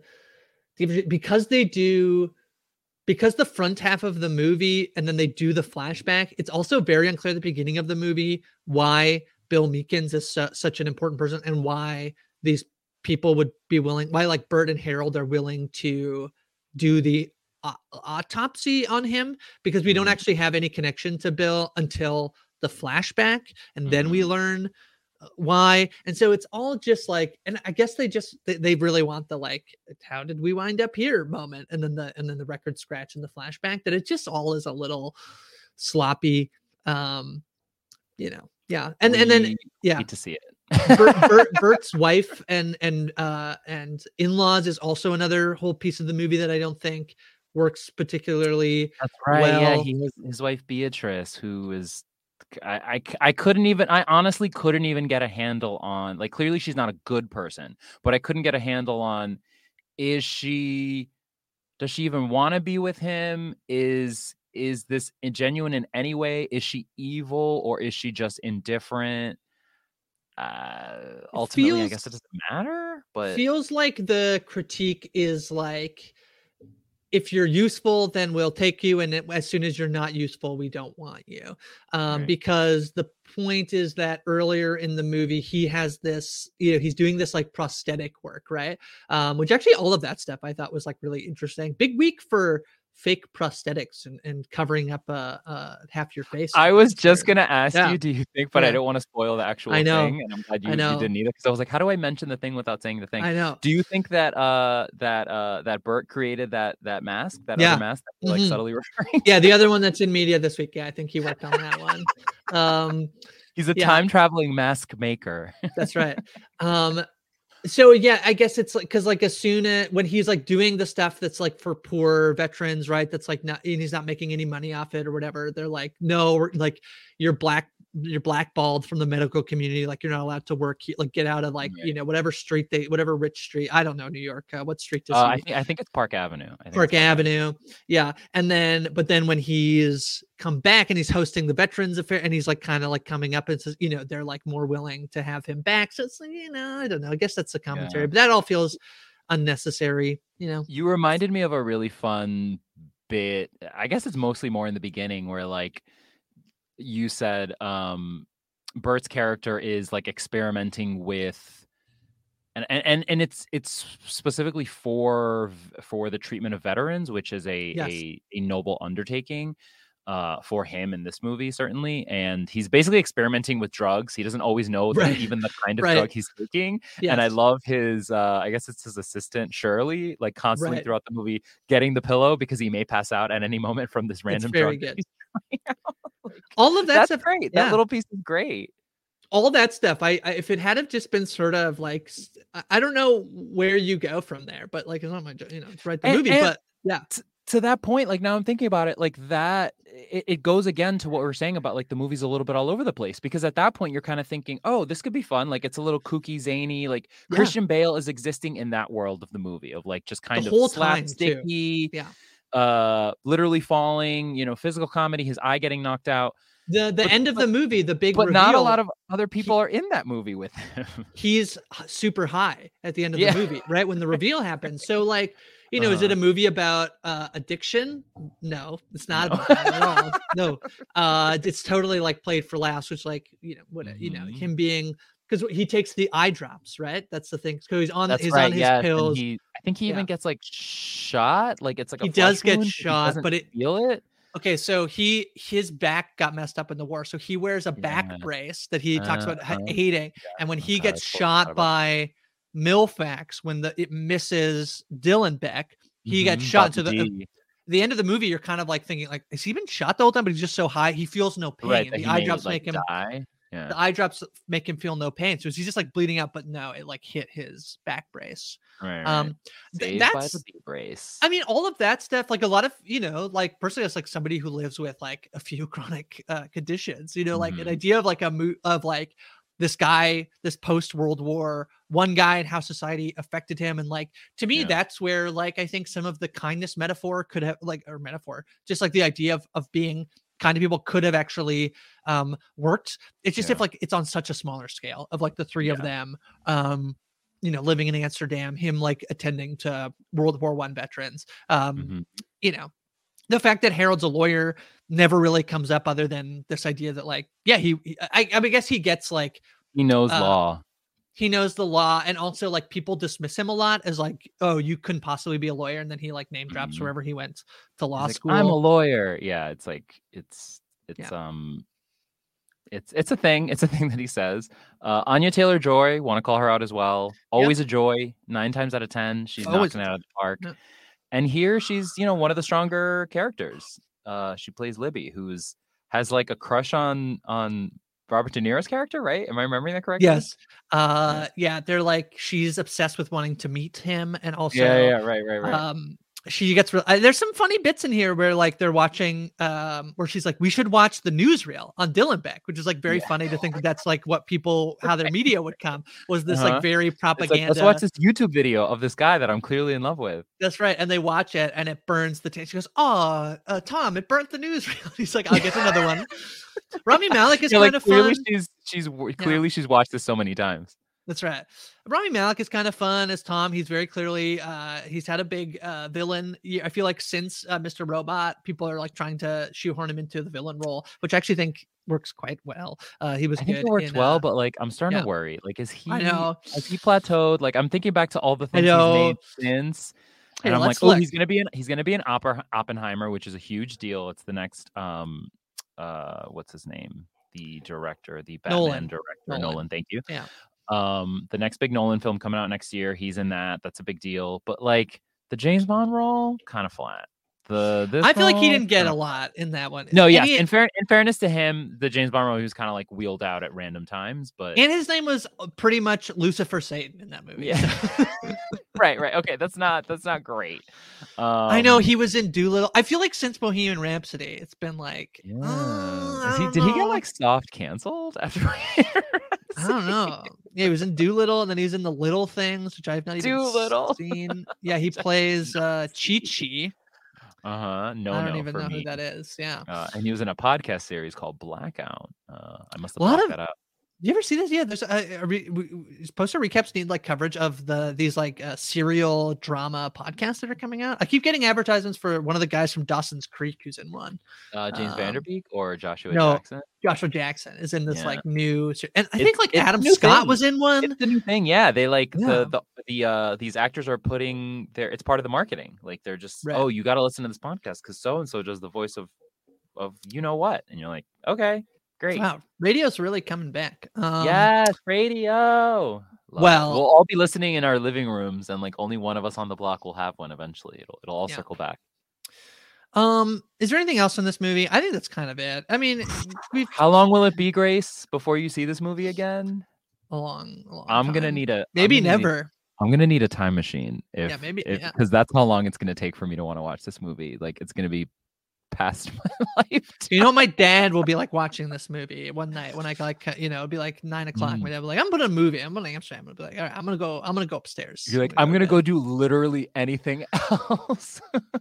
because they do, because the front half of the movie and then they do the flashback, it's also very unclear at the beginning of the movie why Bill Meekins is su- such an important person and why these people would be willing, why like Bert and Harold are willing to do the uh, autopsy on him, because we don't Mhm. actually have any connection to Bill until the flashback. And then we Mhm. learn uh, why. And so it's all just like, and I guess they just, they, they really want the like, how did we wind up here moment? And then the, and then the record scratch and the flashback, that it just all is a little sloppy. Um, you know, Yeah, and and then yeah, hate to see it. Bert, Bert, Bert's wife and and uh and in-laws is also another whole piece of the movie that I don't think works particularly That's right. well. Yeah, he has his wife Beatrice, who is I, I I couldn't even I honestly couldn't even get a handle on, like, clearly she's not a good person, but I couldn't get a handle on, is she does she even want to be with him? Is is this genuine in any way? Is she evil, or is she just indifferent? Uh, ultimately, feels, I guess it doesn't matter, but feels like the critique is like, if you're useful, then we'll take you. And as soon as you're not useful, we don't want you. Um, right. Because the point is that earlier in the movie, he has this, you know, he's doing this like prosthetic work, right? Um, which actually all of that stuff I thought was like really interesting. Big week for fake prosthetics and, and covering up uh, uh half your face. I was just gonna ask yeah. you, do you think, but yeah. I don't want to spoil the actual I know. thing, and I'm glad you, I know. you didn't either, because I was like, how do I mention the thing without saying the thing? I know. Do you think that uh that uh that Bert created that that mask, that yeah. other mask that you're, like, mm-hmm. subtly referring? Yeah, the other one that's in media this week. Yeah, I think he worked on that one. Um, He's a yeah. time traveling mask maker. That's right. Um, so yeah, I guess it's like, cause like as soon as when he's like doing the stuff that's like for poor veterans, right? That's like not, and he's not making any money off it or whatever. They're like, no, we're, like you're black, you're blackballed from the medical community. Like you're not allowed to work. Like get out of like, yeah. you know, whatever street they, whatever rich street. I don't know, New York. Uh, what street does uh, he? I think I think it's Park Avenue. I think Park, Park Avenue. Avenue. Yeah. And then, but then when he's come back and he's hosting the Veterans Affair and he's like kind of like coming up and says, you know, they're like more willing to have him back. So it's like, you know, I don't know. I guess that's the commentary, yeah. but that all feels unnecessary, you know. You reminded me of a really fun bit. I guess it's mostly more in the beginning where like you said, um, Bert's character is like experimenting with, and and and it's it's specifically for for the treatment of veterans, which is a yes. a, a noble undertaking uh for him in this movie, certainly. And he's basically experimenting with drugs. He doesn't always know right. that even the kind of right. drug he's taking. Yes. And I love his uh I guess it's his assistant Shirley, like constantly right. throughout the movie getting the pillow because he may pass out at any moment from this random it's very drug. Good. All of that that's stuff, great. Yeah. That little piece is great. All that stuff. I, I if it had have just been sort of like, I don't know where you go from there, but like it's not my, you know, it's right the and, movie, and but yeah. T- to that point, like now I'm thinking about it, like that, it, it goes again to what we were saying about like the movie's a little bit all over the place, because at that point you're kind of thinking, oh, this could be fun. Like it's a little kooky, zany, like yeah. Christian Bale is existing in that world of the movie of like just kind the of whole slapsticky, yeah, uh, literally falling, you know, physical comedy, his eye getting knocked out. The the but, end of but, the movie, the big but reveal, not a lot of other people he, are in that movie with him. He's super high at the end of yeah. the movie, right? When the reveal happens. So like, you know, uh-huh. is it a movie about uh, addiction? No, it's not no. about that at all. No, uh, it's totally like played for laughs, which like, you know, what, mm-hmm. you know, him being, because he takes the eye drops, right? That's the thing. So he's on, That's he's right, on his yes. pills. He, I think he yeah. even gets like shot. Like it's like a he does get wound, shot, but, but it feel it. Okay, so he his back got messed up in the war, so he wears a back yeah. brace that he talks uh, about uh, hating. yeah. And when he okay, gets shot by Milfax, when the it misses Dylan Beck, he mm-hmm. gets shot. To the uh, the end of the movie, you're kind of like thinking, like, has he been shot the whole time? But he's just so high, he feels no pain. Right, the eye may, drops like, make him die. Yeah. The eye drops make him feel no pain, so he's just like bleeding out. But no, it like hit his back brace. Right, right. Um, th- that's by the brace. I mean, all of that stuff. Like a lot of, you know, like personally, as like somebody who lives with like a few chronic uh, conditions. You know, like mm-hmm. an idea of like a mo- of like this guy, this post World War one guy, and how society affected him, and like to me, yeah. that's where like I think some of the kindness metaphor could have like or metaphor, just like the idea of of being kind of people could have actually um worked. It's just yeah. if like it's on such a smaller scale of like the three yeah. of them um you know living in Amsterdam, him like attending to World War One veterans, um mm-hmm. you know, the fact that Harold's a lawyer never really comes up other than this idea that like yeah he, he I, I guess he gets like he knows uh, law he knows the law, and also like people dismiss him a lot as like, oh, you couldn't possibly be a lawyer, and then he like name drops mm-hmm. wherever he went to law He's school. Like, I'm a lawyer. Yeah, it's like it's it's yeah. um it's it's a thing. It's a thing that he says. Uh, Anya Taylor-Joy, want to call her out as well. Always yep. a joy. Nine times out of ten, she's Always knocking it out of the park. Yep. And here she's, you know, one of the stronger characters. Uh, she plays Libby, who's has like a crush on on Robert De Niro's character, right? Am I remembering that correctly? Yes. Uh, yeah, they're like she's obsessed with wanting to meet him, and also Yeah, yeah, right, right, right. Um, she gets real. Uh, there's some funny bits in here where like they're watching, um, where she's like, "We should watch the newsreel on Dylan Beck," which is like very Yeah. funny to think that that's like what people how their media would come was this Uh-huh. like very It's like, propaganda. let's watch this YouTube video of this guy that I'm clearly in love with. That's right, and they watch it, and it burns the taste. She goes, "Oh, uh, Tom, it burnt the newsreel." He's like, "I'll get another one." Rami Malek is Yeah, kind like of clearly fun. she's she's w- clearly she's watched this so many times. That's right. Rami Malek is kind of fun as Tom. He's very clearly uh he's had a big uh villain. I feel like since uh, Mister Robot, people are like trying to shoehorn him into the villain role, which I actually think works quite well. Uh he was I think good it works in, well, uh, but like I'm starting yeah. to worry. Like, is he? I know. Has he plateaued? Like, I'm thinking back to all the I things he's know. made since, Hey, and I'm like, let's oh, look. he's gonna be in. He's gonna be in Oppen- Oppenheimer, which is a huge deal. It's the next um uh what's his name? The director, the Batman Nolan. director, Nolan. Nolan. Thank you. Yeah. Um, the next big Nolan film coming out next year. He's in that. That's a big deal. But like the James Bond role, kind of flat. The this I feel like he role, didn't get kinda a lot in that one. No, And yes. he- In fair, in fairness to him, the James Bond role, he was kind of like wheeled out at random times, but and his name was pretty much Lucifer Satan in that movie. yeah, right, right. Okay, that's not that's not great. Um, I know he was in Doolittle. I feel like since Bohemian Rhapsody, it's been like, Yeah. oh, I Is he, don't did he get know. like soft canceled after? I don't know. Yeah, he was in Doolittle, and then he's in the Little Things, which I've not even Doolittle. seen. Yeah, he plays uh, Chi Chi. Uh huh. No, I don't no, even for know me. who that is. Yeah. Uh, and he was in a podcast series called Blackout. Uh, I must have A lot looked of- that up. You ever see this? Yeah, there's a, a re, we, we- poster recaps need like coverage of the these like uh, serial drama podcasts that are coming out. I keep getting advertisements for one of the guys from Dawson's Creek who's in one. Uh, James um, Vanderbeek or Joshua no, Jackson? Joshua Jackson is in this Yeah. like new, ser- and I It's- think like it's a Adam new Scott thing. was in one. It's the new thing. Yeah, they like Yeah. the the the uh these actors are putting their it's part of the marketing. Like they're just Right. oh, you got to listen to this podcast because so and so does the voice of of you know what, and you're like, okay, great. Wow, radio's really coming back. Um, Yes, radio. Love it. well- we'll all be listening in our living rooms, and like only one of us on the block will have one eventually. It'll it'll all Yeah. circle back. Um, is there anything else in this movie? I think that's kind of it. I mean, we've How long will it be, Grace, before you see this movie again? a long, a long I'm gonna time. need a I'm maybe gonna need- never. I'm gonna need a time machine. If, Yeah, maybe- if yeah. because that's how long it's gonna take for me to want to watch this movie. Like it's gonna be past my life. You know, my dad will be like watching this movie one night when I like, you know, it'd be like nine o'clock. Mm. My dad will be like, I'm putting a movie. I'm going to Amsterdam. I'm gonna be like, all right, I'm gonna go. I'm gonna go upstairs. You're like, I'm gonna to go bed." do literally anything else.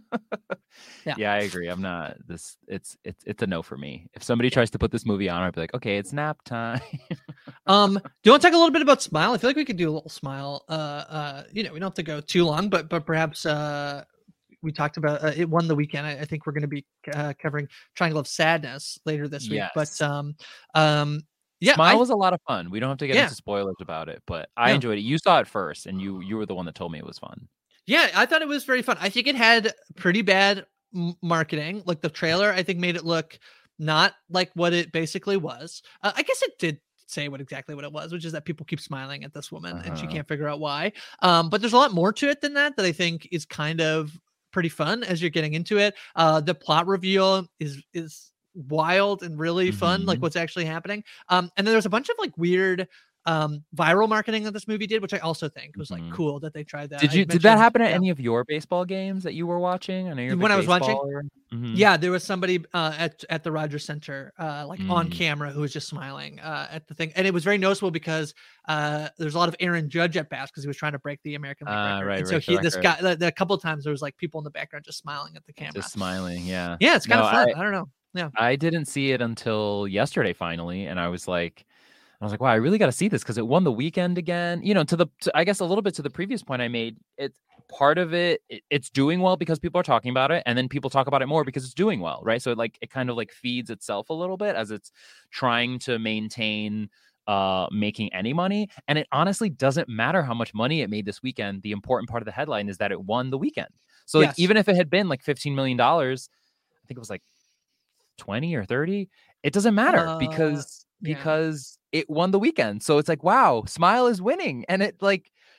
Yeah. yeah, I agree. I'm not this. It's it's it's a no for me. If somebody tries to put this movie on, I'd be like, okay, it's nap time. Um, do you want to talk a little bit about Smile? I feel like we could do a little Smile. Uh, uh, you know, we don't have to go too long, but but perhaps uh, we talked about uh, it won the weekend. I, I think we're going to be uh, covering Triangle of Sadness later this week. Yes. But um, um, yeah, Smile I- was a lot of fun. We don't have to get Yeah. into spoilers about it, but I No. enjoyed it. You saw it first, and you you were the one that told me it was fun. Yeah, I thought it was very fun. I think it had pretty bad m- marketing. Like the trailer, I think made it look not like what it basically was. Uh, I guess it did say what exactly what it was, which is that people keep smiling at this woman and she Uh-huh. can't figure out why. Um, but there's a lot more to it than that that I think is kind of pretty fun as you're getting into it. Uh, the plot reveal is is wild and really fun, like Mhm. what's actually happening. Um, and then there's a bunch of like weird um viral marketing that this movie did, which I also think was like Mhm. cool that they tried that. Did I you did that mentioned- happen at yeah. any of your baseball games that you were watching? I know you're a When big I was watching? baseballer. Mhm. Yeah, there was somebody uh, at at the Rogers Center, uh, like on Mm. camera, who was just smiling uh, at the thing, and it was very noticeable because uh, there's a lot of Aaron Judge at bats because he was trying to break the American League Ah, record. right, and so right, the he, this record. guy, the, the couple of times there was like people in the background just smiling at the camera. Just smiling. Yeah. yeah, it's kind No, of fun. I- I, don't know. Yeah, I didn't see it until yesterday finally, and I was like, I was like, wow, I really got to see this because it won the weekend again. You know, to the to, I guess a little bit to the previous point I made. It's part of it, it. It's doing well because people are talking about it, and then people talk about it more because it's doing well, right? So it like it kind of like feeds itself a little bit as it's trying to maintain uh making any money. And it honestly doesn't matter how much money it made this weekend. The important part of the headline is that it won the weekend. So like, Yes. even if it had been like fifteen million dollars, I think it was like twenty or thirty, it doesn't matter Uh, because yeah. because it won the weekend. So it's like, wow, Smile is winning. And it like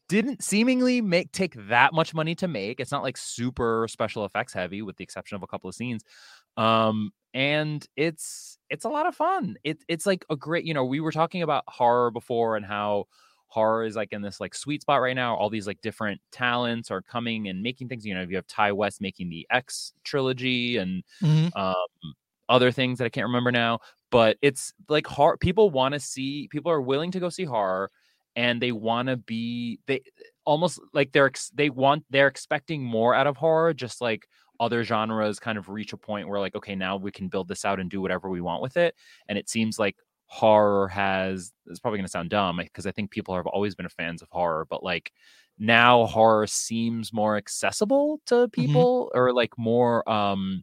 didn't seemingly make take that much money to make. It's not like super special effects heavy, with the exception of a couple of scenes. Um, and it's it's a lot of fun. It, it's like a great, you know, we were talking about horror before and how horror is like in this like sweet spot right now. All these like different talents are coming and making things. You know, you have Ty West making the X trilogy and Mhm. um, other things that I can't remember now. But it's like horror. People want to see. People are willing to go see horror, and they want to be. They almost like they're ex- they want they're expecting more out of horror. Just like other genres kind of reach a point where like, okay, now we can build this out and do whatever we want with it. And it seems like horror has. It's probably going to sound dumb because I think people have always been fans of horror, but like now horror seems more accessible to people, mm-hmm. or like more. um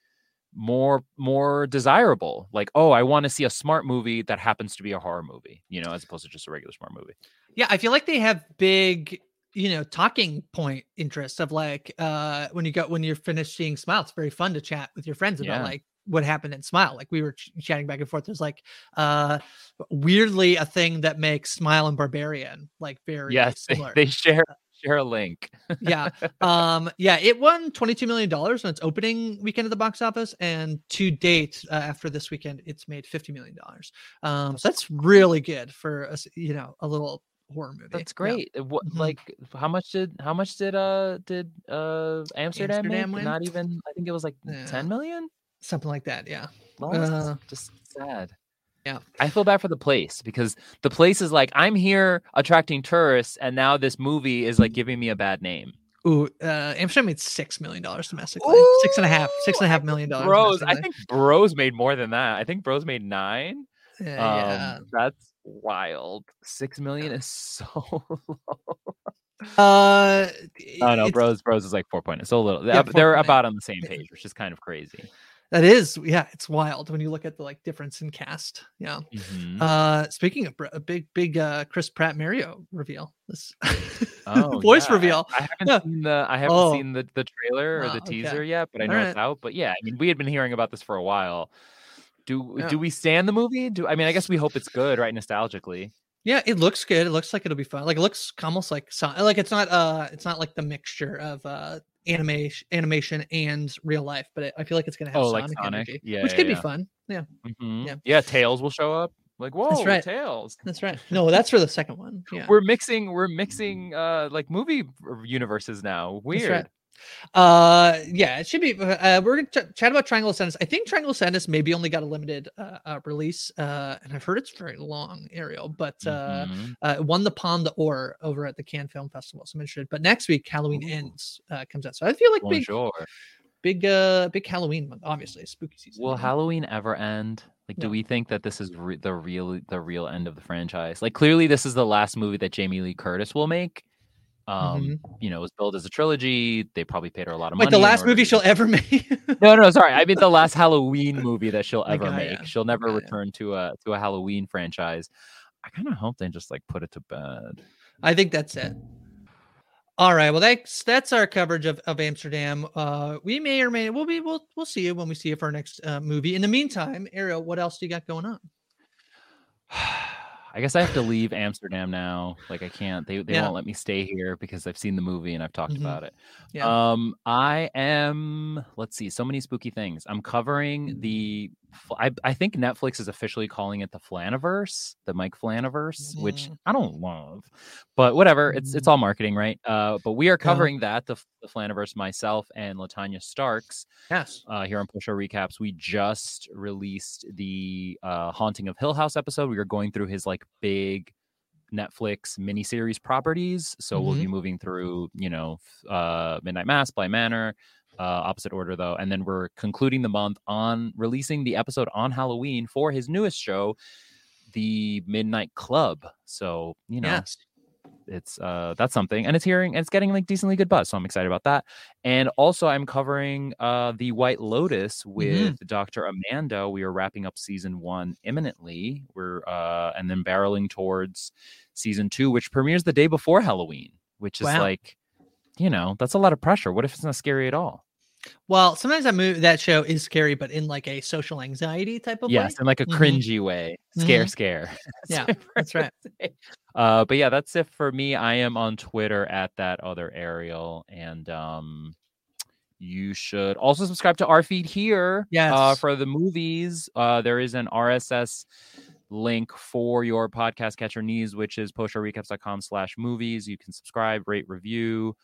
more more desirable. Like, oh, I want to see a smart movie that happens to be a horror movie, you know, as opposed to just a regular smart movie. Yeah, I feel like they have big, you know, talking point interests of like uh when you go when you're finished seeing Smile, it's very fun to chat with your friends about Yeah. like what happened in Smile. Like we were ch- chatting back and forth. There's like uh weirdly a thing that makes Smile and Barbarian like very Yes, they, similar. they share share a link. yeah. Um, yeah, it won twenty-two million dollars on its opening weekend at the box office. And to date, uh, after this weekend, it's made fifty million dollars. Um, so that's really good for us, you know, a little horror movie. That's great. What Mhm. like how much did how much did uh did uh Amsterdam, Amsterdam make? win? Not even, I think it was like Yeah. ten million. Something like that. Yeah. Well, that's Uh, just sad. Yeah. I feel bad for the place because the place is like, I'm here attracting tourists, and now this movie is like giving me a bad name. Ooh, uh, Amsterdam made six million dollars domestically. Six and a half, six and a half million dollars. Bros, I domestically. think Bros made more than that. I think Bros made nine. Yeah, um, yeah. That's wild. Six million is so low. Uh, Oh no, it's- Bros, Bros is like four point. It's a little. Yeah, They're four point eight. about on the same page, which is kind of crazy. That is, yeah, it's wild when you look at the like difference in cast. Yeah. Mhm. Uh, speaking of Br- a big, big uh, Chris Pratt Mario reveal, this Oh, voice yeah. reveal. I haven't Yeah. seen the I haven't Oh. seen the, the trailer or Oh, the okay. teaser yet, but I All know right. it's out. But yeah, I mean, we had been hearing about this for a while. Do Yeah. do we stand the movie? Do I mean, I guess we hope it's good, right? Nostalgically. Yeah, it looks good. It looks like it'll be fun. Like it looks almost like so- like it's not uh it's not like the mixture of uh animation animation and real life, but it, I feel like it's gonna have Oh, like Sonic, Sonic? energy, Yeah, which yeah, could be yeah. fun. Yeah, Mhm. Yeah. Yeah, Tails will show up. Like, whoa, right. Tails. that's right. No, that's for the second one. Yeah, We're mixing we're mixing uh like movie universes now. That's Weird. right. Uh, yeah, it should be. Uh, we're gonna ch- chat about Triangle of Sadness. I think Triangle of Sadness maybe only got a limited uh, uh release. Uh, and I've heard it's very long, Ariel, but uh, Mhm. uh, it won the Palme d'Or over at the Cannes Film Festival. So I'm interested. But next week, Halloween Ooh. Ends uh, comes out. So I feel like big, Bonjour. big, uh, big Halloween month. Obviously, spooky season. Will you know? Halloween ever end? Like, do No. we think that this is re- the real the real end of the franchise? Like, clearly, this is the last movie that Jamie Lee Curtis will make. Um, you know, it was billed as a trilogy. They probably paid her a lot of Like money. the in last order movie to- she'll ever make. No, no, sorry. I mean the last Halloween movie that she'll Like, ever uh, make. yeah. She'll never Yeah, yeah. return to a to a Halloween franchise. I kind of hope they just like put it to bed. I think that's it. All right. Well, that's that's our coverage of, of Amsterdam. Uh, we may or may we'll be we'll we'll see you when we see it for our next uh, movie. In the meantime, Ariel, what else do you got going on? I guess I have to leave Amsterdam now. Like I can't. They they Yeah. won't let me stay here because I've seen the movie and I've talked Mhm. about it. Yeah. Um, I am. Let's see. So many spooky things. I'm covering the. I I think Netflix is officially calling it the Flaniverse, the Mike Flaniverse, which Mm. I don't love, but whatever. It's it's all marketing, right? Uh, but we are Yeah. covering that the the Flaniverse. Myself and Latanya Starks. Yes. Uh, here on Post Show Recaps, we just released the uh, Haunting of Hill House episode. We are going through his like big Netflix miniseries properties. So we'll be moving through, you know, f- uh, Midnight Mass, Bly Manor, uh, opposite order though. And then we're concluding the month on releasing the episode on Halloween for his newest show, The Midnight Club. So, you know, Yes. it's uh that's something, and it's hearing it's getting like decently good buzz, so I'm excited about that. And also I'm covering uh the White Lotus with Doctor Amanda. We are wrapping up season one imminently. We're uh and then barreling towards season two, which premieres the day before Halloween, which is Wow. like, you know, that's a lot of pressure. What if it's not scary at all? Well, sometimes that movie, that show is scary, but in like a social anxiety type of yes, way. in like a Mhm. cringy way. Scare, Mhm. scare. Yeah, that's right. Uh, but yeah, that's it for me. I am on Twitter at that other Ariel, and um, you should also subscribe to our feed here. Yes. Uh, for the movies, uh, there is an R S S link for your podcast catcher needs, which is postshowrecaps.com slash movies. You can subscribe, rate, review.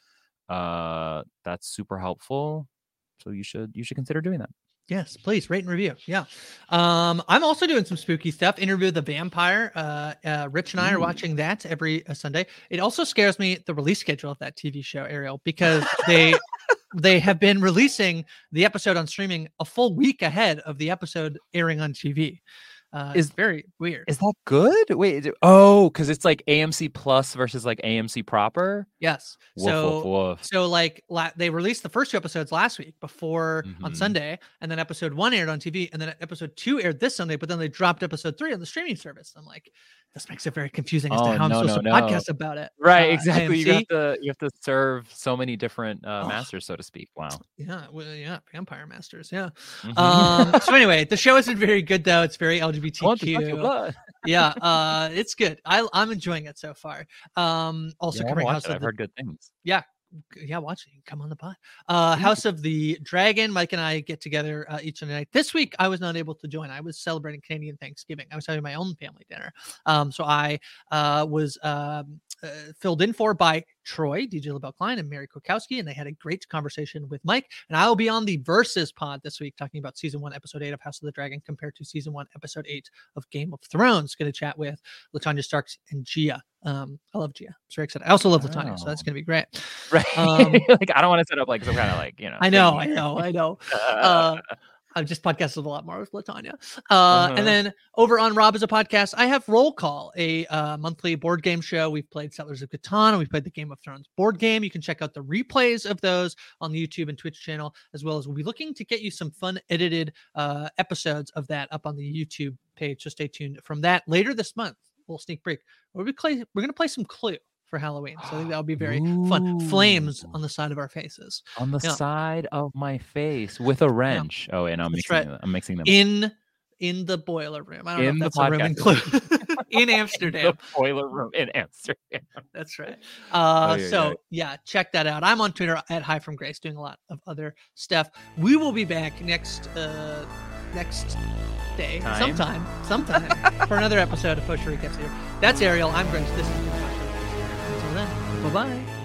Uh, that's super helpful. So you should you should consider doing that. Yes, please rate and review. Yeah. Um, I'm also doing some spooky stuff. Interview with the Vampire. Uh, uh, Rich and I are Ooh. watching that every uh, Sunday. It also scares me, the release schedule of that T V show, Ariel, because they they have been releasing the episode on streaming a full week ahead of the episode airing on T V. Uh, Is- it's very weird. Is that good? Wait, is it- oh, because it's like A M C Plus versus like A M C proper. Yes. Woof, so, woof, woof. so like la- they released the first two episodes last week before on Mhm. Sunday, and then episode one aired on T V, and then episode two aired this Sunday, but then they dropped episode three on the streaming service. I'm like, this makes it very confusing as Oh, to how no, I'm supposed no, to no. podcast about it. Right, Uh, exactly. You A M C. have to you have to serve so many different uh, Oh. masters, so to speak. Wow. Yeah, well, yeah, Vampire Masters. Yeah. Mhm. Um. so anyway, the show isn't very good though. It's very I want to touch your L G B T Q. blood. Yeah. Uh, it's good. I I'm enjoying it so far. Um. Also Yeah, I wanna covering watch House it. of I've the heard good things. yeah yeah watch it, come on the pod. uh House of the Dragon. Mike and I get together uh, each night. This week I was not able to join. I was celebrating Canadian Thanksgiving. I was having my own family dinner, um so I uh was um uh, filled in for by Troy, D J LaBelle Klein, and Mary Kukowski, and they had a great conversation with Mike. And I will be on the Versus pod this week talking about season one, episode eight of House of the Dragon compared to season one, episode eight of Game of Thrones. Going to chat with LaTanya Starks and Gia. Um, I love Gia. I'm very excited. I also love LaTanya, so that's Oh. going to be great. Right. Um, like I don't want to set up like some kind of like you know. I know, thing I here. know, I know. Uh, Uh, I've just podcasted a lot more with LaTanya. Uh, Uh-huh. And then over on Rob is a Podcast, I have Roll Call, a uh, monthly board game show. We've played Settlers of Catan, and we've played the Game of Thrones board game. You can check out the replays of those on the YouTube and Twitch channel, as well as we'll be looking to get you some fun edited uh, episodes of that up on the YouTube page. So stay tuned from that later this month. We'll sneak break. We're gonna play, we're going to play some Clue for Halloween. So I think that'll be very fun. Flames on the side of our faces. on the Yeah. side of my face with a wrench. Oh, and I'm That's mixing right. them. I'm mixing them. In in the boiler room. I don't In know the if that's a room in Clue. in Amsterdam. the boiler room in Amsterdam. That's right. Uh, Oh, yeah, so yeah. yeah, check that out. I'm on Twitter at Hi From Grace, doing a lot of other stuff. We will be back next uh, next day, Time? sometime, sometime for another episode of Post Recaps here. That's Ariel. I'm Grace. This is Until then, bye bye.